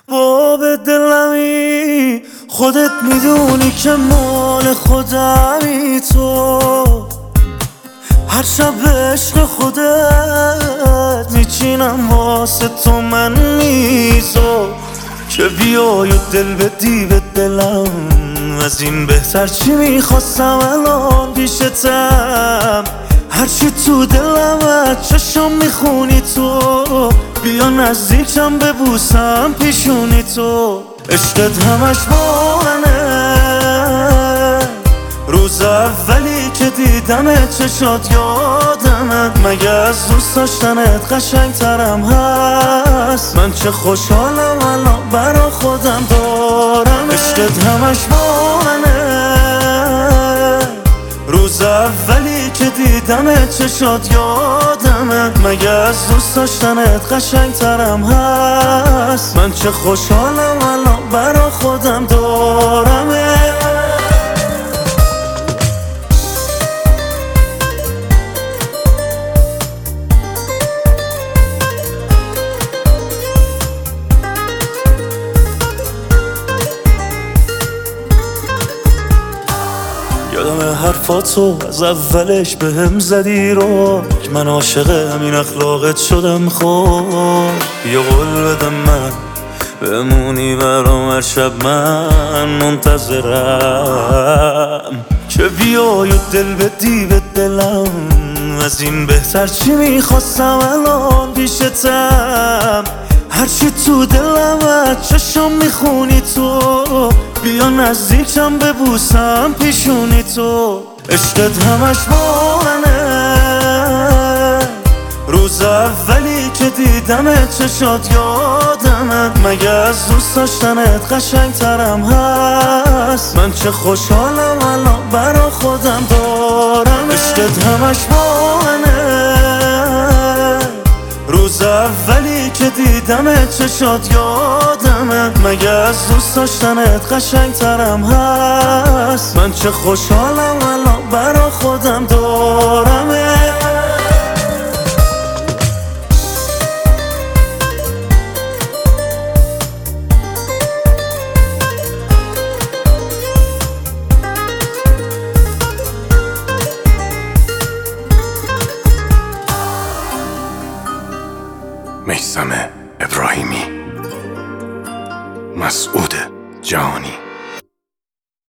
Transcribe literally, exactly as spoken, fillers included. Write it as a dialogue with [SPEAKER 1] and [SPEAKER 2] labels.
[SPEAKER 1] با به دلمی خودت میدونی که مال خودمی تو، هر شب به عشق خودت میچینم واسه تو من میزو، که بیای و دل بدی به دلم، از این بهتر چی میخواستم الان پیشتم. هرچی تو دلم از چشم میخونی تو، بیا نزدیکم ببوسم پیشونی تو. عشقت همش با منه، روز اولی که دیدم چشات یادمه، مگه از دوست داشتنت قشنگ ترم هست؟ من چه خوشحالم الان برا خودم دارم. عشقت همش با منه، روز اولی که دیدم چشات یادمه، مگه از دوست داشتنت قشنگ ترم هست؟ من چه خوشحالم الان برا خودم دارم. یادم حرفاتو از اولش به هم زدی رو، که من عاشق همین اخلاقت شدم. خب بیا قول بدم من بمونی برام هر شب، من منتظرم که بیای و دل بدی به دلم، از این بهتر چی میخواستم الان پیشتم. هرچی تو دلم از چشم میخونی تو، بیا نزدیکم ببوسم پیشونی تو. عشقت همش با منه، روز اولی که دیدم چشات یادمه، مگه از دوست داشتنت قشنگ ترم هست؟ من چه خوشحالم الان برا خودم دارم. عشقت همش با منه، روز اولی که دیدم چشات یادمه، مگه از دوست داشتنت قشنگ ترم هست؟ من چه خوشحالم الان برا خودم دارم.
[SPEAKER 2] میثم ابراهیمی، مسعود جهانی.